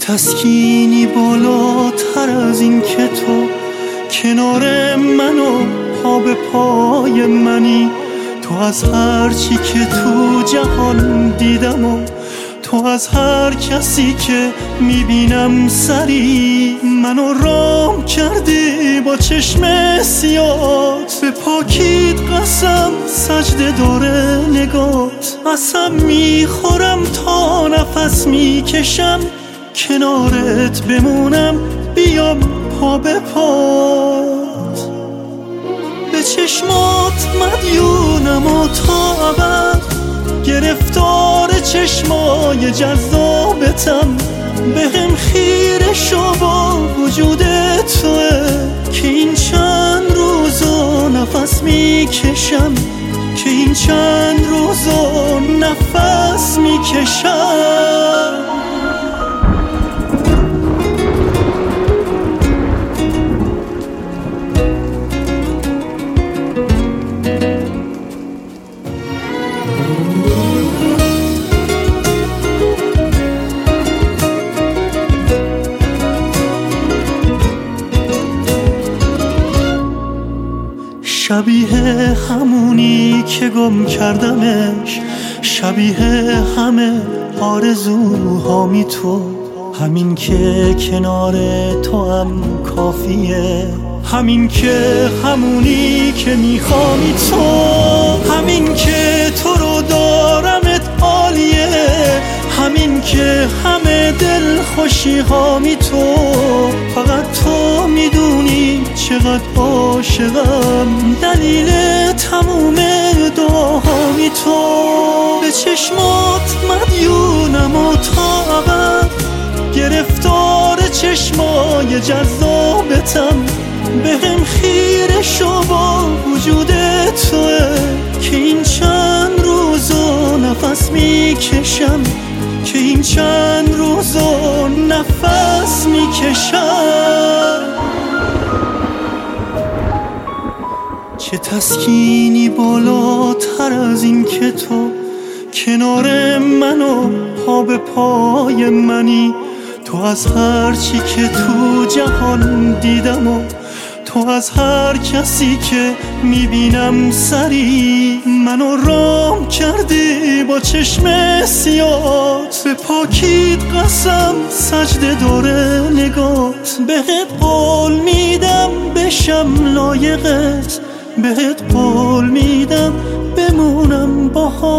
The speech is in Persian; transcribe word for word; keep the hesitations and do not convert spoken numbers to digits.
تسکینی بالاتر از این که تو کنار من و پا به پای منی. تو از هر چی که تو جهان دیدم و تو از هر کسی که میبینم سری. منو رام کردی با چشم سیات، به پاکیت قسم سجده داره نگات. قسم میخورم تا نفس میکشم کنارت بمونم، بیام پا به پات. به چشمات مدیونم و تا ابد گرفتار چشمای جذابتم. بهم خیره شو با وجود توه که این چند روزو نفس میکشم، که این چند روزو نفس میکشم. شبیه همونی که گم کردمش، شبیه همه آرزوهامی تو. همین که کنار تو هم کافیه، همین که همونی که میخوامی تو. همین که تو رو دارمت عالیه، همین که همه دل خوشی هامی تو. فقط تو میدونی چقدر عاشقم، دلیل تموم دعاهامی تو. به چشمات مدیونم و تا ابد گرفتار چشمای جذابتم. بهم خیره شو با وجود توه که این چند روزو نفس میکشم، که این چند روزو نفس میکشم. چه تسکینی بالاتر از این که تو کنار من و پا به پای منی. تو از هر چی که تو جهان دیدم و تو از هر کسی که میبینم سری. منو رام کردی با چشم سیات، به پاکیت قسم سجده داره نگات. بهت قول میدم بشم لایقت، بهت قول میدم بمونم باهات.